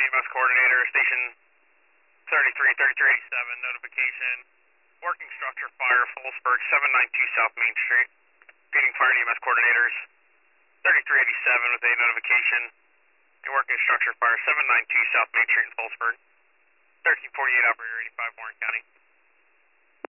EMS coordinator, station 3387, notification. Working structure fire, Phillipsburg, 792 South Main Street. Repeating fire and EMS coordinators, 3387 with a notification. A working structure fire, 792 South Main Street in Phillipsburg. 1348 operator, 85 Warren County.